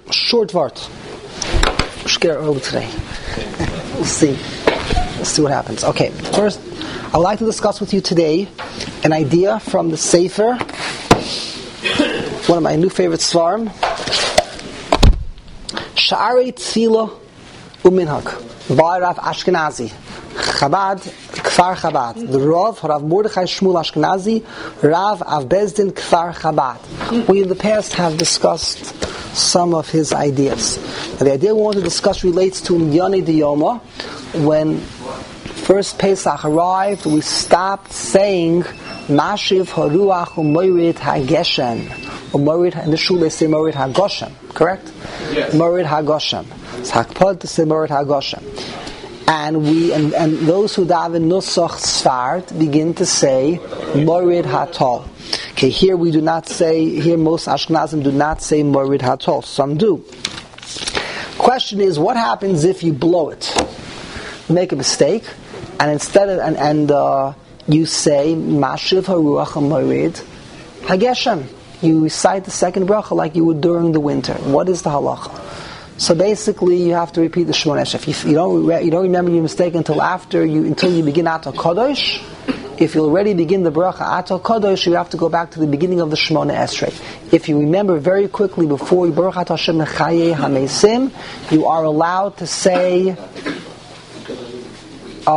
Short word. Scare early today. We'll see. Let's see what happens. Okay, first, I would like to discuss with you today an idea from the Sefer, one of my new favorite svarim, Sha'arei Tefillah U'Minhag, by Rav Ashkenazi, Chabad, Kfar Chabad, the Rav Mordechai Shmuel Ashkenazi, Rav Av Bezdin Kfar Chabad. We in the past have discussed some of his ideas. And the idea we want to discuss relates to Yoni Diyoma. When first Pesach arrived, we stopped saying Mashiv Haruach U'Morid HaGeshem. U'Morid, in the shul they say Morid HaGoshem, correct? Yes. Morid HaGoshem. It's Hakpad to say Morid HaGoshem. And those who daven Nusach Sfard begin to say Morid HaTol. Okay, here we do not say, here most Ashkenazim do not say Morid HaTol. Some do. Question is, what happens if you blow it? You make a mistake, and instead of, you say Mashiv Haruach Morid HaGeshem. You recite the second bracha like you would during the winter. What is the halacha? So basically, you have to repeat the Shemona Esrei. If you don't remember your mistake until you begin Ato Kodosh. If you already begin the bracha Ato Kodosh, you have to go back to the beginning of the Shemona Esrei. If you remember very quickly before you Baruch Atah Hashem Mechayei Hamesim, you are allowed to say. Wait.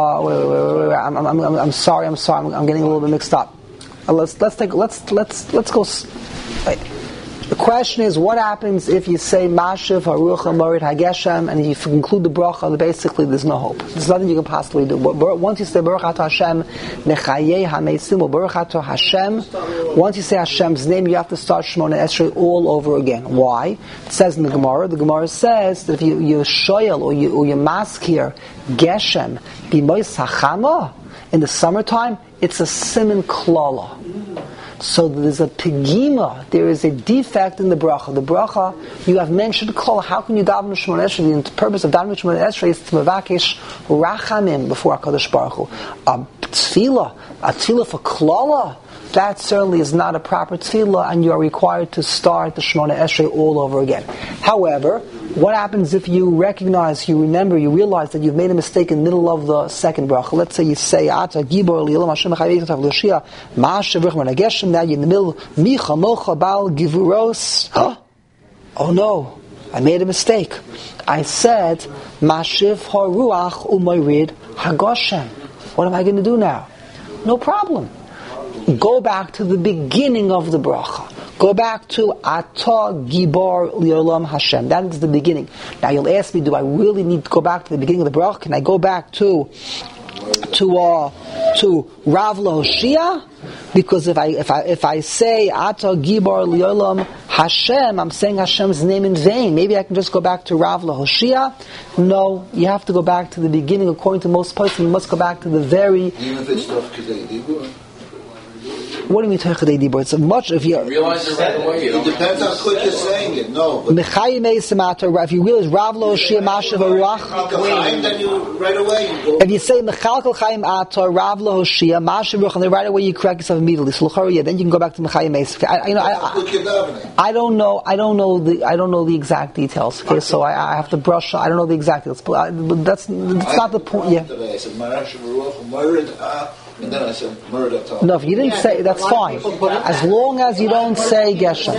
I'm sorry. I'm getting a little bit mixed up. Let's go. Wait. The question is, what happens if you say Mashiv Haruach Morid HaGeshem and if you conclude the bracha, basically there's no hope. There's nothing you can possibly do. But once you say Baruch Atah Hashem Nechayei HaMeisim or Baruch Atah Hashem, once you say Hashem's name, you have to start Shemona Esrei all over again. Why? It says in the Gemara says that if you shoyel or you mask here Geshem B'mois Hachama in the summertime, it's a siman klala. So there's a pigima, there is a defect in the bracha. The bracha, you have mentioned klala. How can you daven Shemona Esrei? The purpose of davening Shemona Esrei is to mevakesh rachamim before HaKadosh Baruch Hu. A tefillah for klala, that certainly is not a proper tefillah, and you are required to start the Shemona Esrei all over again. However, what happens if you recognize, you remember, you realize that you've made a mistake in the middle of the second bracha? Let's say you say Ata Gibor Li'olam Hashem Mechayei L'Shia Ma'ashav Rechman HaGeshem. Now you're in the middle. Micha Mocha Bal Givuros. Oh no, I made a mistake. I said Mashiv Haruach U'Morid HaGoshem. What am I going to do now? No problem. Go back to the beginning of the bracha. Go back to Ata Gibor Li'olam Hashem. That is the beginning. Now you'll ask me, do I really need to go back to the beginning of the bracha? Can I go back to Rav L'Hoshia? Because if I say Ata Gibor Li'olam Hashem, I'm saying Hashem's name in vain. Maybe I can just go back to Rav L'Hoshia. No, you have to go back to the beginning. According to most persons, you must go back to the very. Even if it's Tov Kedei Dibur? What do you mean Tevchadei Dibur? It's much if you realize it right away. It depends how quick you're saying it. No. If you realize Rav L'Hoshia Mashiv Haruach, then you right away you go. if you say Mechalkel Chaim Atar Rav L'Hoshia Mashiv Haruach, and then right away you correct yourself immediately. So then you can go back to Mechayim Meis. I don't know the exact details. Okay, so I have to brush. I don't know the exact details. But that's not the point. Yeah. I said Mashiv Haruach and then I said Murder. No, if you didn't say, that's fine. As long as you don't say Geshem.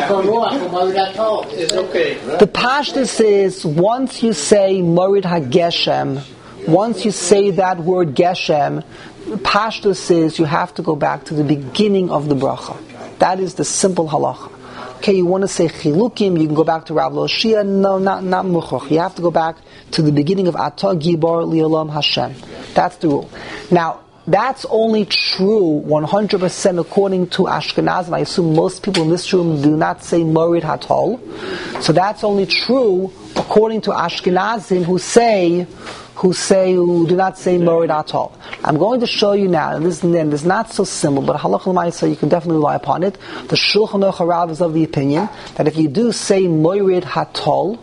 It's okay. The pashtus is, once you say Morid HaGeshem, once you say that word Geshem, the pashtus is you have to go back to the beginning of the bracha. That is the simple halacha. Okay, you want to say Chilukim, you can go back to Rav L'Hoshia. No, not Muchach. You have to go back to the beginning of Ata Gibor Li'olam Hashem. That's the rule. Now, that's only true 100% according to Ashkenazim. I assume most people in this room do not say Morid HaTol. So that's only true according to Ashkenazim who do not say Morid HaTol. I'm going to show you now, and this is not so simple, but Halach L'Maisa, you can definitely rely upon it. The Shulchan Aruch Harav is of the opinion that if you do say Morid HaTol,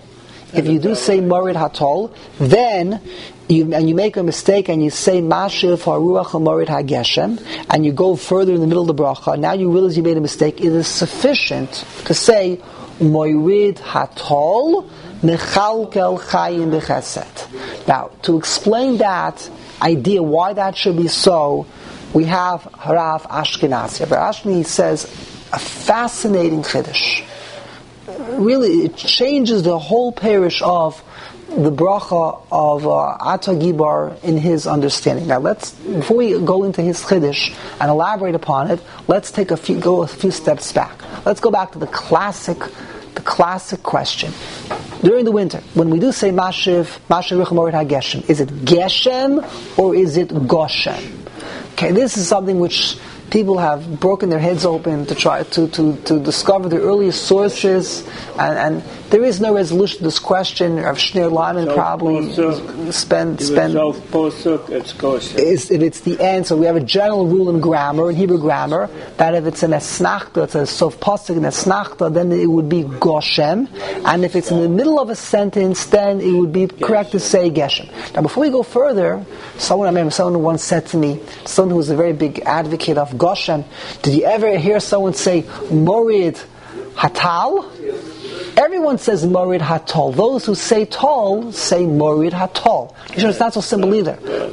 then you make a mistake and you say Mashiv Haruach Morid HaGeshem, and you go further in the middle of the bracha, now you realize you made a mistake, it is sufficient to say moirid hatol mechalkel chayim b'chesed. Now, to explain that idea, why that should be so, we have Harav Ashkenazi. Rav Ashkenazi says a fascinating chiddush. Really, it changes the whole parish of the bracha of Ata Gibar in his understanding. Now, before we go into his chiddush and elaborate upon it, let's go a few steps back. Let's go back to the classic question. During the winter, when we do say Mashiv Ruach Morid HaGeshem, is it Geshem or is it Goshem? Okay, this is something which people have broken their heads open to try to discover the earliest sources, and there is no resolution to this question. Rav Shneur Lyman probably spend it's kosher. If it's the end, so we have a general rule in grammar, in Hebrew grammar, that if it's an esnachta, it's a sof pasuk in esnachta, then it would be Goshem, and if it's in the middle of a sentence, then it would be correct to say Geshem. Now, before we go further, someone once said to me, someone who was a very big advocate of Goshem, did you ever hear someone say Morid Hatal? Everyone says Morid Hatol. Those who say Tol say Morid Hatol. It's not so simple either.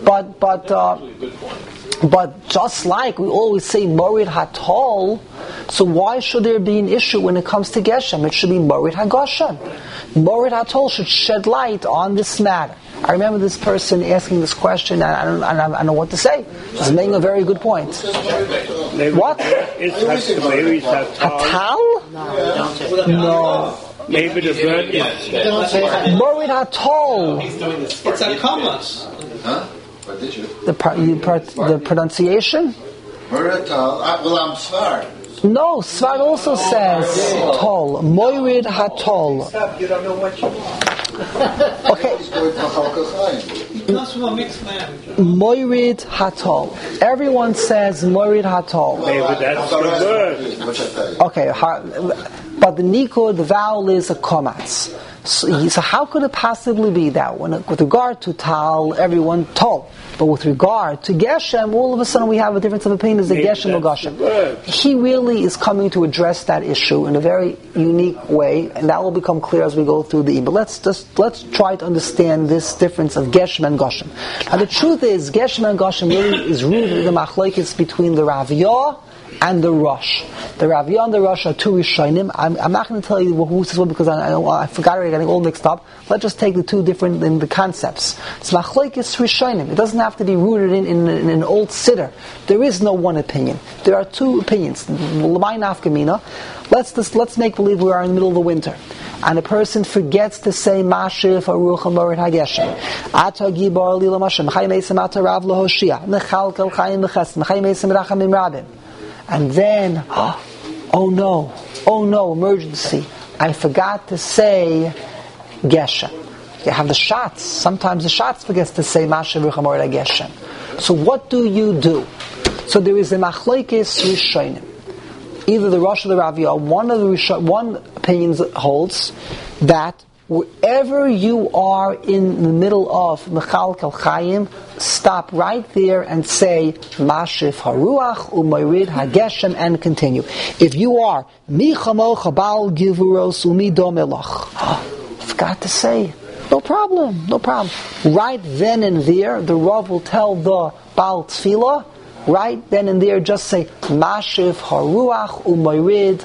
But just like we always say Morid Hatol, so why should there be an issue when it comes to Geshem? It should be Morid HaGoshem. Morid Hatol should shed light on this matter. I remember this person asking this question, and I don't know what to say. He's making a very good point. What? Hatal? No. Maybe the bird is Morid Hatol. It's a commas. Huh? What did you? The pronunciation? Morid Hatol. Well, I'm Svar. No, Svar also says Tol. Morid Hatol. You don't know what you want. Okay. He comes from a mixed language. Morid Hatol. Everyone says Morid Hatol. maybe that's the bird. Okay, but the nikud, the vowel is a komatz. So how could it possibly be that with regard to Tal, everyone Tol, but with regard to Geshem, all of a sudden we have a difference of opinion, is it Geshem or Goshem? He really is coming to address that issue in a very unique way, and that will become clear as we go through the but let's try to understand this difference of Geshem and Goshem. Now the truth is, Geshem and Goshem really is rooted in the machlokes between the Raviyah and the Rosh. The Raviyah and the Rosh are two Rishonim. I'm not going to tell you who's this one because I forgot already, getting all mixed up. Let's just take the two different in the concepts. It's Machlokes Rishonim. It doesn't have to be rooted in an old siddur. There is no one opinion. There are two opinions. L'may nafkamina. Let's make believe we are in the middle of the winter, and a person forgets to say Mashiv Haruach Morid HaGeshem. Ata Gibar Lila Mashem. Chayim Eisem Ata Rav Lahoshia. Mechalkel Chayim B'Chesed. Chayim Eisem Rachamim Rabim. And then, oh no, emergency. I forgot to say Geshem. You have the shots. Sometimes the shots forgets to say Mashiv Ruach Morid HaGeshem. So what do you do? So there is a machlokes rishonim. Either the Rosh or the Raviyah. One opinion holds that wherever you are in the middle of Mechalkel Chayim, stop right there and say Mashiv Haruach U'Morid HaGeshem and continue. If you are Mi Chamocha Bal Givuros Umi Domelach, forgot to say, no problem. Right then and there, the Rav will tell the Baal Tfilah, right then and there, just say Mashiv Haruach U'Morid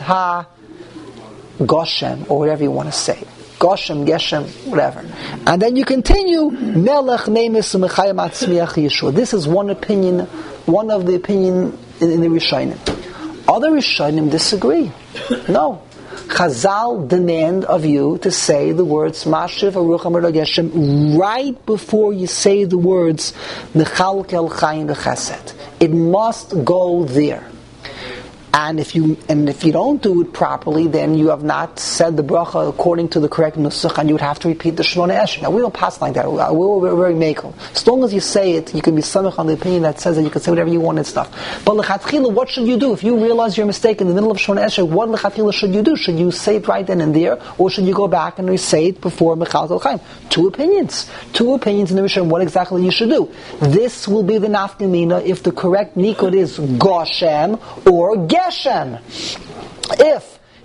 HaGoshem, or whatever you want to say. Goshem, Geshem, whatever. And then you continue, Melech Nemes Umechayim Atzmiach Yeshua. This is one of the opinion in the Rishonim. Other Rishonim disagree. No. Chazal demand of you to say the words Mashiv Haruach Morid HaGeshem right before you say the words Mechalkel Chayim B'Chesed. It must go there. And if you don't do it properly, then you have not said the bracha according to the correct nusach, and you would have to repeat the Shemona Esrei. Now we don't pass like that. We're very makel. As long as you say it, you can be samech on the opinion that says that you can say whatever you want and stuff. But lechatchila, what should you do if you realize your mistake in the middle of Shemona Esrei? What lechatchila should you do? Should you say it right then and there, or should you go back and say it before Mechalkel Chayim? Two opinions in the Rishon. What exactly you should do? This will be the nafkamina if the correct nikud is Goshem or Geshem. If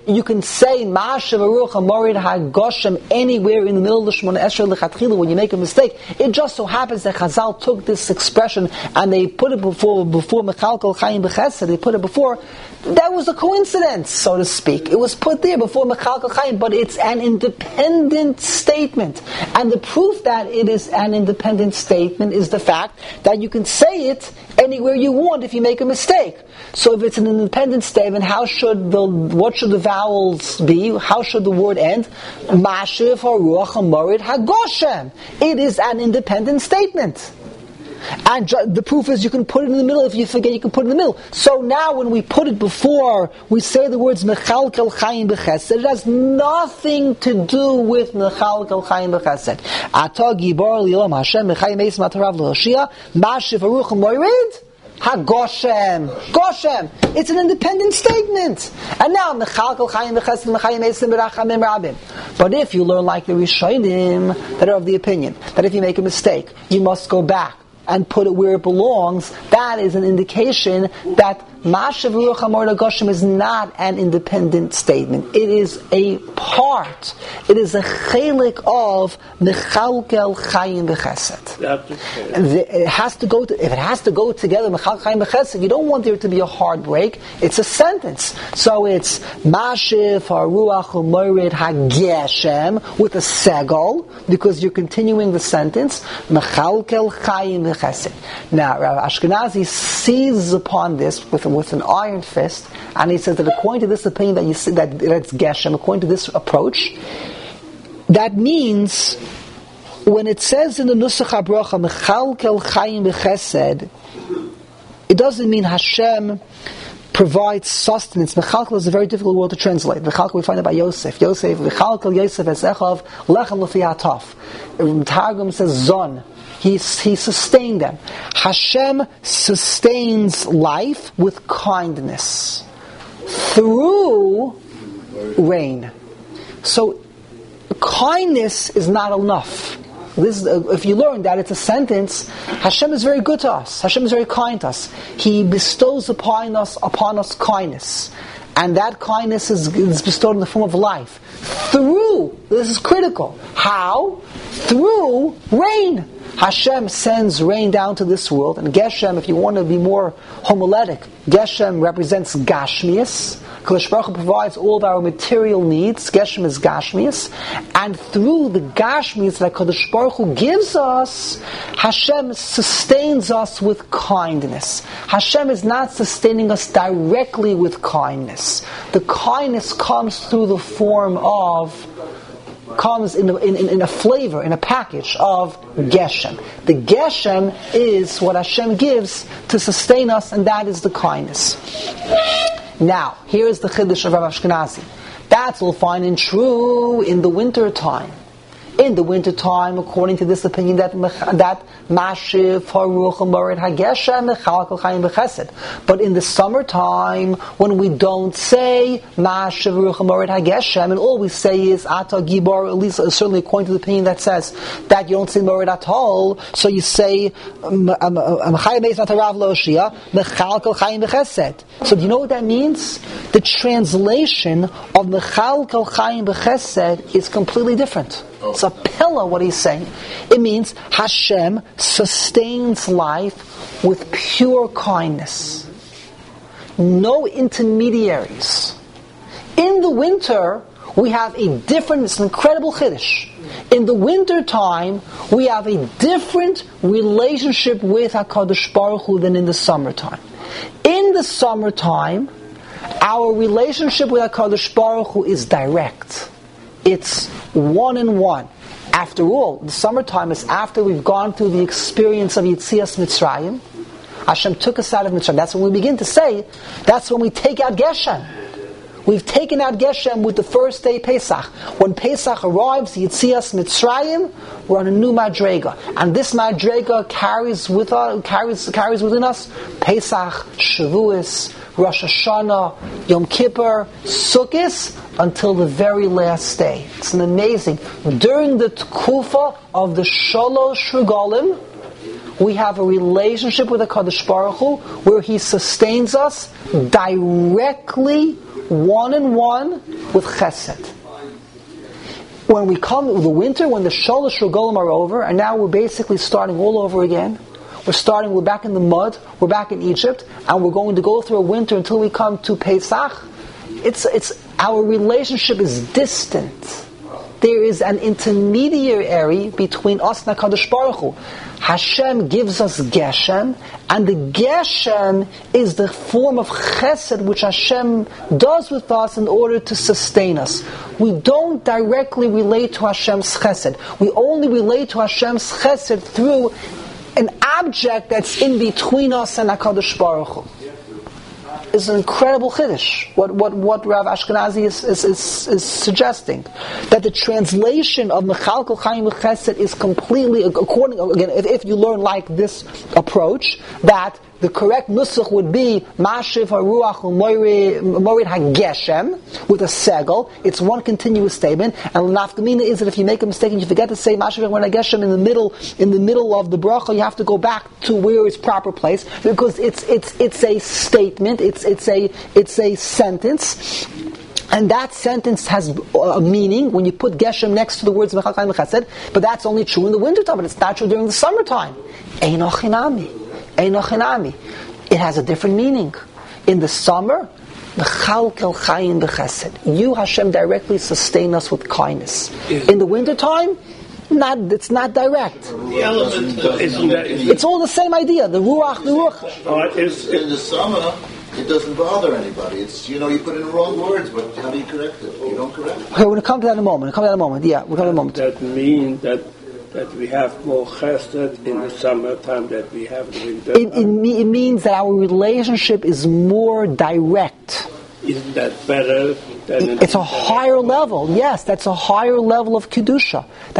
you can say Ma'ashav Aruch HaMorid HaGoshem anywhere in the middle of the Shemona Esrei L'Chatchila when you make a mistake. It just so happens that Chazal took this expression and they put it before Mechalkel Chaim B'Chesed. They put it before. That was a coincidence, so to speak. It was put there before Mechalkel Chaim, but it's an independent statement. And the proof that it is an independent statement is the fact that you can say it anywhere you want if you make a mistake. So if it's an independent statement, what should the vowels be? How should the word end? Mashiv Haruach HaMorid HaGoshem. It is an independent statement. And the proof is you can put it in the middle. If you forget, you can put it in the middle. So now when we put it before, we say the words Mechalkel Chaim B'Chesed. It has nothing to do with Mechalkel Chaim B'Chesed. Ata Gibor L'Olam Hashem Mechayim Eis Matarav L'Hoshia Mashiv Haruach HaMorid HaGoshem. Goshem. It's an independent statement. And now Mechalkel Chaim B'Chesed Mechayim Eis B'Rachamim Rabim. But if you learn like the Rishonim that are of the opinion that if you make a mistake, you must go back and put it where it belongs, that is an indication that Mashav Ruach HaMorid HaGoshem is not an independent statement. It is a part. It is a chelik of Mechalkel Chaim B'Chesed. It has to go. If it has to go together, Mechalkel Chaim B'Chesed, you don't want there to be a hard break. It's a sentence. So it's Mashiv Haruach HaMorid HaGeshem with a segol, because you're continuing the sentence. Mechalkel Chaim B'Chesed. Now, Rav Ashkenazi seizes upon this with an iron fist, and he says that according to this opinion that you see that's Geshem, according to this approach, that means when it says in the Nusach HaBracha Mechalkel Chaim B'Chesed, it doesn't mean Hashem provides sustenance. Mechalkel is a very difficult word to translate. Mechalkel we find it by Yosef. Mechalkel Yosef es echav lechem l'fi hataf. Targum says Zon. He sustained them. Hashem sustains life with kindness through rain. So kindness is not enough. This is, if you learn that it's a sentence, Hashem is very good to us. Hashem is very kind to us. He bestows upon us kindness. And that kindness is bestowed in the form of life. Through, this is critical. How? Through rain. Hashem sends rain down to this world, and Geshem, if you want to be more homiletic, Geshem represents Gashmias. Kodesh Baruch Hu provides all of our material needs. Geshem is Gashmias, and through the Gashmias that Kodesh Baruch Hu gives us, Hashem sustains us with kindness. Hashem is not sustaining us directly with kindness. The kindness comes through the form of comes in a flavor, in a package of Geshem. The Geshem is what Hashem gives to sustain us, and that is the kindness. Now, here is the Chiddush of Rav Ashkenazi. That's all fine and true in the winter time. In the winter time, according to this opinion, that Mashiv Haruach HaMorid HaGeshem Mechalkel Chaim B'Chesed. But in the summertime, when we don't say Mashiv Haruach HaMorid HaGeshem, and all we say is Ata Gibor, at least certainly according to the opinion that says that you don't say Morid at all, so you say Mechayim Eis Matarav L'Hoshia Mechalkel Chaim B'Chesed. So do you know what that means? The translation of Mechalkel Chaim B'Chesed is completely different. It's a pillar, what he's saying. It means Hashem sustains life with pure kindness. No intermediaries. In the winter, we have a different, it's an incredible chiddush. In the winter time, we have a different relationship with HaKadosh Baruch Hu than in the summertime. In the summertime, our relationship with HaKadosh Baruch Hu is direct. It's one-on-one. After all, the summertime is after we've gone through the experience of Yetzias Mitzrayim. Hashem took us out of Mitzrayim. That's when we begin to say, that's when we take out Geshem. We've taken out Geshem with the first day Pesach. When Pesach arrives, Yetzias Mitzrayim, we're on a new Madrega. And this Madrega carries within us Pesach, Shavuos, Rosh Hashanah, Yom Kippur, Sukkot, until the very last day. It's an amazing. During the Tkufa of the Shalosh Regalim, we have a relationship with the Kadosh Baruch Hu where He sustains us directly one-on-one with chesed. When we come the winter, when the Shalosh Regalim are over, and now we're basically starting all over again. We're back in the mud, we're back in Egypt, and we're going to go through a winter until we come to Pesach. It's our relationship is distant. There is an intermediary between us and HaKadosh Baruch Hu. Hashem gives us Geshem, and the Geshem is the form of Chesed which Hashem does with us in order to sustain us. We don't directly relate to Hashem's Chesed. We only relate to Hashem's Chesed through an object that's in between us and HaKadosh Baruch Hu. Is an incredible chiddush. What Rav Ashkenazi is suggesting, that the translation of Mechalkel Chaim Chesed is completely according. Again, if you learn like this approach, that the correct nusach would be Mashiv HaRuach Morid HaGeshem with a segel. It's one continuous statement. And Nafkamina is that if you make a mistake and you forget to say Mashiv HaRuach in the middle of the bracha, you have to go back to where its proper place, because it's a statement. It's a sentence. And that sentence has a meaning when you put Geshem next to the words Mechal Chaim Chesed, but that's only true in the wintertime, but it's not true during the summertime. Eino Chinami. It has a different meaning. In the summer, Mechalkel Chaim B'Chesed. You, Hashem, directly sustain us with kindness. In the wintertime, it's not direct. The element It's all the same idea. The ruach. in the summer, it doesn't bother anybody. It's, you put in the wrong words, but how do you correct it? You don't correct it. Okay, we're going to come to that in a moment. Yeah, we'll come to that in a moment. That means that we have more chesed in the summertime than we have in the winter. It means that our relationship is more direct. Isn't that better than It's a higher level. Yes, that's a higher level of Kedusha.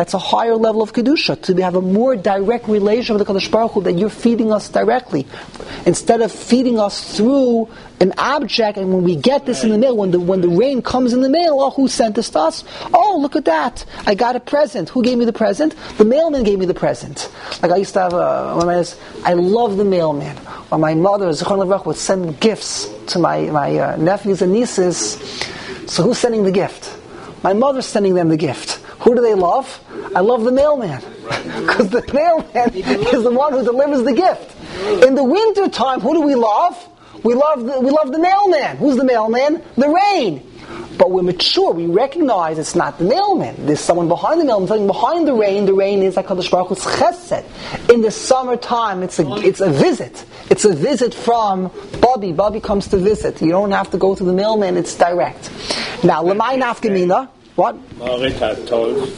To have a more direct relation with the Kadosh Baruch Hu, that you're feeding us directly. Instead of feeding us through an object, and when we get this in the mail, when the rain comes in the mail, oh, who sent this to us? Oh, look at that. I got a present. Who gave me the present? The mailman gave me the present. Like I used to have I love the mailman. Or my mother, Zichron Levrach, would send gifts to my nephews and nieces. So who's sending the gift? My mother's sending them the gift. Who do they love? I love the mailman. Because the mailman is the one who delivers the gift. In the winter time, who do we love? We love the mailman. Who's the mailman? The rain. But we're mature. We recognize it's not the mailman. There's someone behind the mailman. Something behind the rain. The rain is HaKadosh Baruch Hu's chesed. In the summertime, it's a visit. It's a visit from Bobby. Bobby comes to visit. You don't have to go to the mailman. It's direct. Now, Lamai Nafkamina. What? Morid HaTol.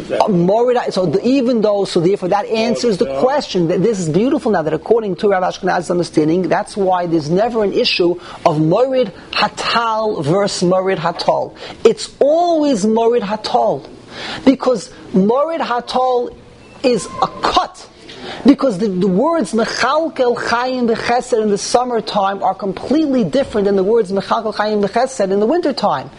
Therefore that answers the question. That this is beautiful now, that according to Rav Ashkenaz's understanding, that's why there's never an issue of Morid HaTal versus Morid HaTol. It's always Morid HaTol. Because Morid HaTol is a cut. Because the words Mechalkel Chaim B'Chesed in the summertime are completely different than the words Mechalkel Chaim B'Chesed in the wintertime.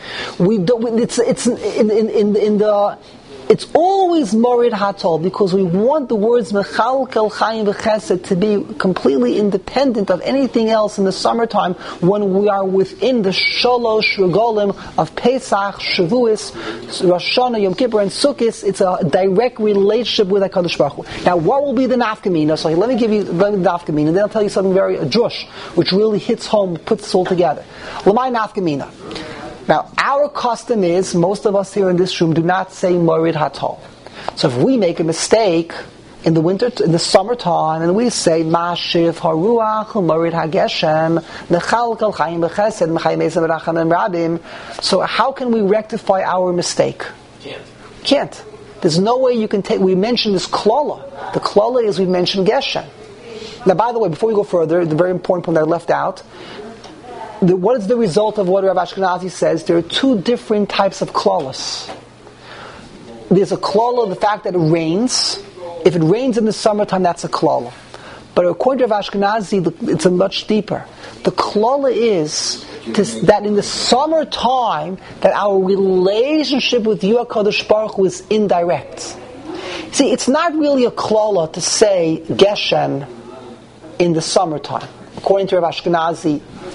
It's always Morid HaTol, because we want the words Mechalkel Chaim B'Chesed to be completely independent of anything else in the summertime, when we are within the Shalosh Regalim of Pesach, Shavuos, Rosh Hashanah, Yom Kippur, and Sukkot. It's a direct relationship with HaKadosh Baruch Hu. Now, what will be the nafkamina? So let me give you the nafkamina, and then I'll tell you something very drush, which really hits home, puts this all together. Lamai nafkamina. Now, our custom is, most of us here in this room do not say Morid HaTol. So if we make a mistake in the summertime, and we say Mashiv HaRuach Morid HaGeshem Mechalkel Chaim B'Chesed Mechayim Esav Rachamim Rabim, so how can we rectify our mistake? Can't. There's no way you can take. We mentioned this klala. The klala is we mentioned Geshem. Now, by the way, before we go further, the very important point that I left out. What is the result of what Rav Ashkenazi says? There are two different types of klalas. There's a klala, the fact that it rains. If it rains in the summertime, that's a klala. But according to Rav Ashkenazi, it's a much deeper. The klala is that in the summertime, that our relationship with you, HaKadosh Baruch Hu, is indirect. See, it's not really a klala to say Geshem in the summertime. According to Rav Ashkenazi,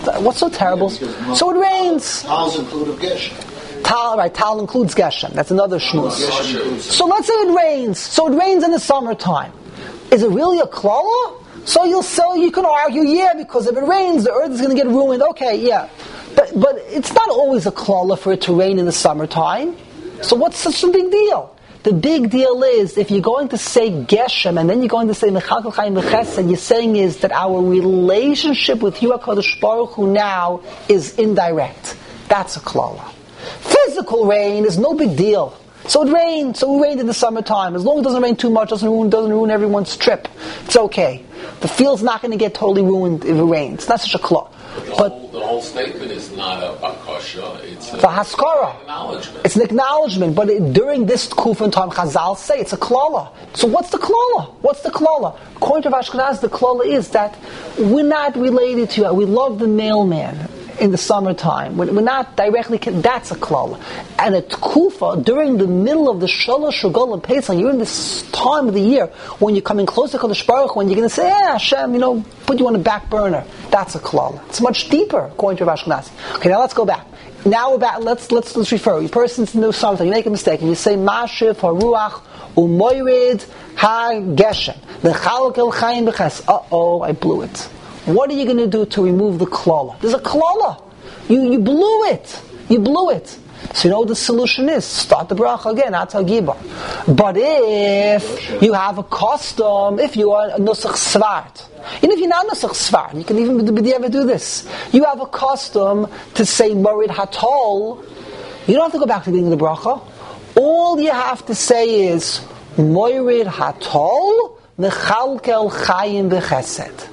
What's so terrible? So it rains. Tal's included Geshem. Tal includes Geshem. That's another shmuz. So let's say it rains. So it rains in the summertime. Is it really a klala? So you can argue, yeah, because if it rains, the earth is going to get ruined. Okay, yeah. But it's not always a klala for it to rain in the summertime. So what's such a big deal? The big deal is, if you're going to say Geshem, and then you're going to say Mechalkel Chayim B'Chesed, you're saying is that our relationship with you, HaKadosh Baruch Hu, now is indirect. That's a klala. Physical rain is no big deal. So it rained in the summertime. As long as it doesn't rain too much, doesn't ruin everyone's trip. It's okay. The field's not going to get totally ruined if it rains. It's not such a klala. But the whole statement is not a bakasha, it's a haskara. Acknowledgement. It's an acknowledgement, but during this kufan time, Chazal say it's a klala. So what's the klala? What's the klala? According to Ashkenaz, the klala is that we're not related to you. We love the mailman in the summertime. We're not directly, that's a klala. And at Kufa, during the middle of the Shalosh Regalim Pesach, you're in this time of the year when you're coming closer to Kadosh Baruch Hu, when you're going to say, Hashem, put you on the back burner. That's a klala. It's much deeper, according to Rav Ashkenazi. Okay, now let's go back. Now we're back, let's refer. Your person's in the summertime, you make a mistake, and you say, Mashiv HaRuach U'moyrid HaGeshem V'chalkel Chayim B'Ches. Uh-oh, I blew it. What are you going to do to remove the klala? There's a klala. You blew it. You blew it. So you know what the solution is? Start the bracha again, Atal Gibar. But if you have a custom, if you are a Nusach Svart, even if you're not Nusach Svart, you can even ever do this. You have a custom to say Morid Hatol. You don't have to go back to the beginning of the bracha. All you have to say is Morid Hatol Mechalkel Chayim B'Chesed.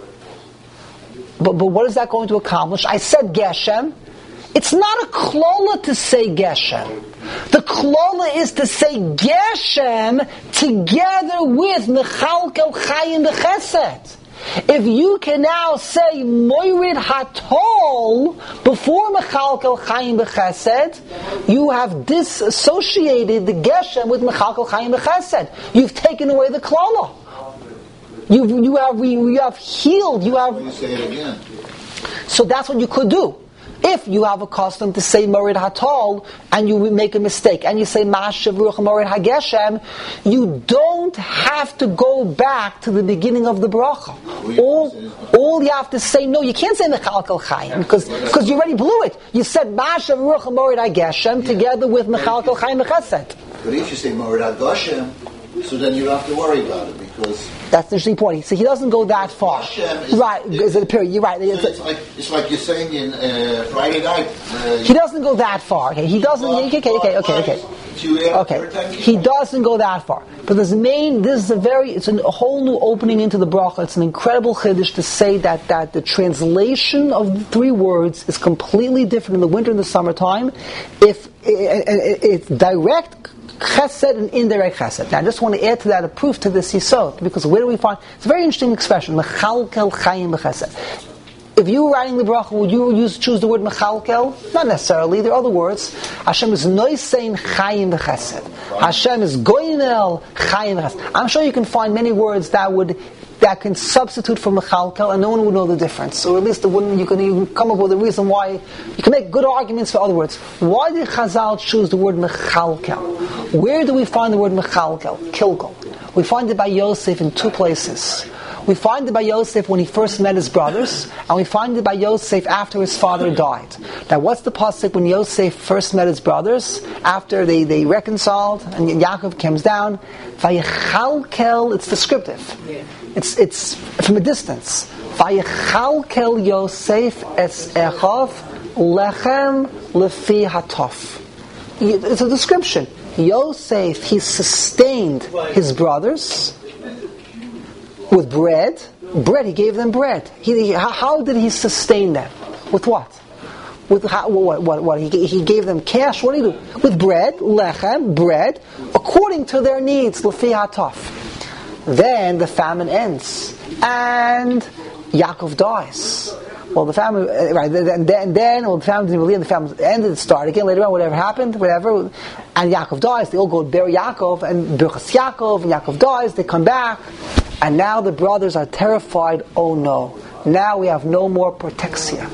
But what is that going to accomplish? I said Geshem. It's not a klala to say Geshem. The klala is to say Geshem together with Mechalkel Chayim B'Chesed. If you can now say Moirid Hatol before Mechalkel Chayim B'Chesed, you have disassociated the Geshem with Mechalkel Chayim B'Chesed. You've taken away the klala. You have healed. You have. You say it again. So that's what you could do. If you have a custom to say Morid Hatol and you make a mistake and you say Mashav Ruach Morid Hageshem, you don't have to go back to the beginning of the bracha. All you have to say, no, you can't say Mechalkel Chayim because you already blew it. You said Mashav Ruach Morid Hageshem together with Mechalkel Chayim B'Chesed. But if you say Morid Hageshem, so then you don't have to worry about it because that's the interesting point. So he doesn't go that far. Right? Is it a period? You're right. It's like you're saying in Friday night. He doesn't go that far. Okay, he doesn't. Okay. He doesn't go that far. But it's a whole new opening into the bracha. It's an incredible chiddush to say that the translation of the three words is completely different in the winter and the summertime. If it's direct chesed and indirect chesed. Now I just want to add to that a proof to this yisod, because where do we find, it's a very interesting expression, mechalkel chayim b'chesed. If you were writing the bracha, would you choose the word mechalkel? Not necessarily, there are other words. Hashem is noisein chayim b'chesed. Hashem is goinel chayim b'chesed. I'm sure you can find many words that can substitute for mechalkel, and no one would know the difference. So at least you can even come up with a reason why. You can make good arguments for other words. Why did Chazal choose the word mechalkel? Where do we find the word mechalkel? Kilgul. We find it by Yosef in two places. We find it by Yosef when he first met his brothers, and we find it by Yosef after his father died. Now what's the pasuk when Yosef first met his brothers, after they reconciled, and Yaakov comes down? Vayechalkel, it's descriptive. It's from a distance. Vayechalkel Yosef es echav lechem lefi hatof. It's a description. Yosef, he sustained his brothers with bread. He gave them bread. How did he sustain them? With what? What? He gave them cash. What did he do? With bread, lechem, bread, according to their needs, lefi hatof. Then the famine ends, and Yaakov dies. Well, the famine, right? Then the famine didn't really end. The famine ended. It started again later on. Whatever happened, and Yaakov dies. They all go bury Yaakov and Birchas Yaakov, and Yaakov dies. They come back, and now the brothers are terrified. Oh no! Now we have no more protexia.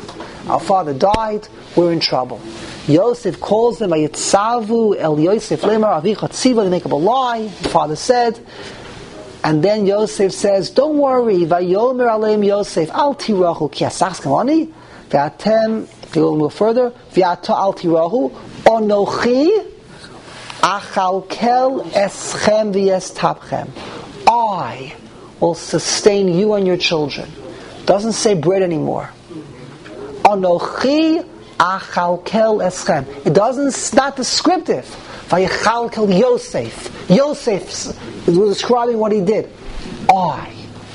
our father died, we're in trouble. Yosef calls them, Vayitzavu el Yosef lemar avicha tziva, they make up a lie, the father said. And then Yosef says, don't worry, Vayomer aleim Yosef, al tirachu ki asachs kamani, v'atem, if you go a little further, v'ata al tirahu, onochi, achalkel eschem v'yestapchem. I will sustain you and your children. Doesn't say bread anymore. Anochi achalkel eschem. It doesn't. It's not descriptive. Vayichalkel Yosef. Yosef was describing what he did. I.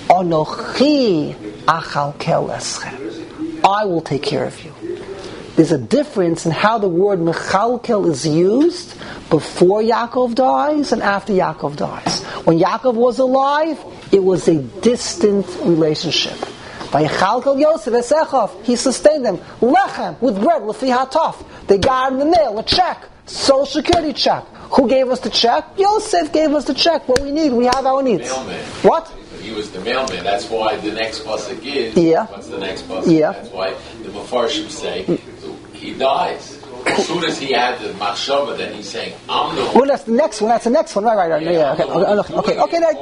Anochi achalkel eschem. I will take care of you. There's a difference in how the word mechalkel is used before Yaakov dies and after Yaakov dies. When Yaakov was alive, it was a distant relationship. Vayichalkel Yosef esechav, he sustained them. Lechem, with bread, lefi hataf. They got in the mail, a check, social security check. Who gave us the check? Yosef gave us the check. What we need, we have our needs. Mailman. What? He was the mailman. That's why the next pasuk is. Yeah. What's the next pasuk? Yeah. That's why the Mefarshim say he dies. As soon as he had the machshava, then he's saying, "I'm the one." Well, that's the next one. That's the next one. Right. Yeah. Okay.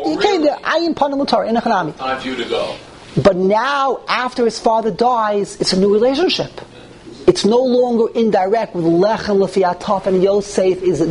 Ayin panim l'Torah in Echanami. Time for you to go. But now, after his father dies, it's a new relationship. It's no longer indirect with Lechem Lefi Ataf and Yosef is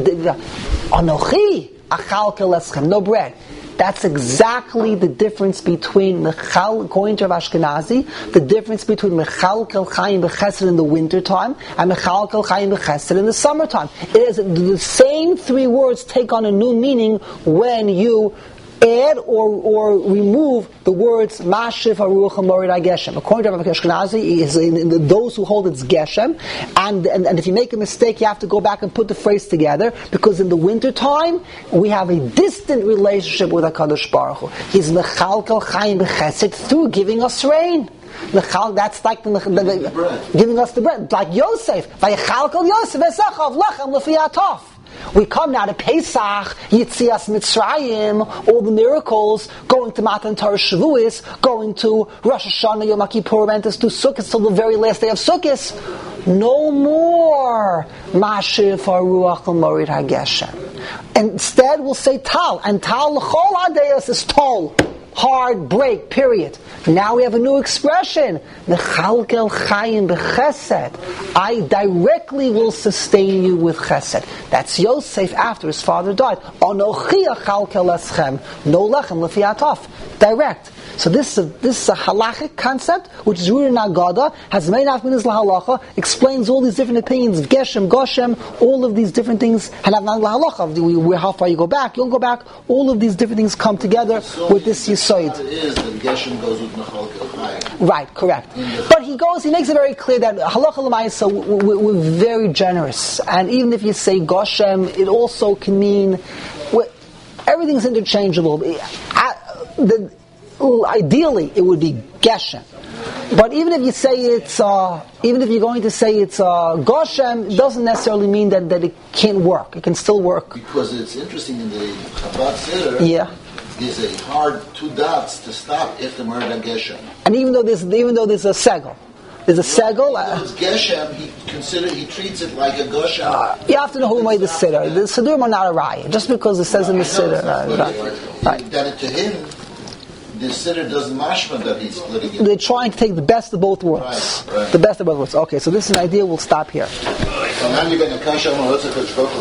Anochi Achalkel Eschem, no bread. That's exactly the difference between Mechal, according to Rav Ashkenazi, the difference between Mechalkel Chaim B'Chesed in the wintertime and Mechalkel Chaim B'Chesed in the summertime. It is the same three words take on a new meaning when you add or remove the words Mashiv Haruach HaMorid HaGeshem. According to Rav Ashkenazi, is in those who hold it's Geshem, and if you make a mistake, you have to go back and put the phrase together, because in the winter time we have a distant relationship with HaKadosh Baruch Hu. He's Mechalkel Chaim B'Chesed through giving us rain. That's like giving us the bread, like Yosef. Vayichalkel Yosef esachav lachem lefi ataf. We come now to Pesach, Yitzias Mitzrayim, all the miracles, going to Matan Torah Shavuos, going to Rosh Hashanah, Yom Kippur, and to Sukkot till the very last day of Sukkot. No more Mashiv Haruach HaMorid HaGeshem. Instead, we'll say Tal, and Tal L'chol HaDeos is Tol. Hard break, period. Now we have a new expression. Mechalkel Chaim B'Chesed. I directly will sustain you with Chesed. That's Yosef after his father died. Anochi Achalkel Eschem. No lechem lefi ataf. Direct. So this is a halachic concept which is rooted in Agada, has many nafminas lahalacha, explains all these different opinions of Geshem, Goshem, all of these different things, and lahalacha. How far you go back, you'll go back. All of these different things come together with this yisoid. Geshem goes with Mechalkel Chaim. Right, correct. But he makes it very clear that halacha l'maisa, we're very generous, and even if you say Goshem, it also can mean everything's interchangeable. Ideally, it would be Geshem. But even if you say even if you're going to say it's Goshem, it doesn't necessarily mean that it can't work. It can still work. Because it's interesting in the Chabad Seder. Yeah. There's a hard two dots to stop if the murder Geshem. And even though there's a segel. There's a segel. It's Geshem. He treats it like a Goshem. You have to know who made the siddur. The siddur are not a raya. Just because it says in the siddur. Right. That to him, the siddur doesn't mashma that he's splitting it. They're trying to take the best of both worlds. Right. The best of both worlds. Okay, so this is an idea. We'll stop here.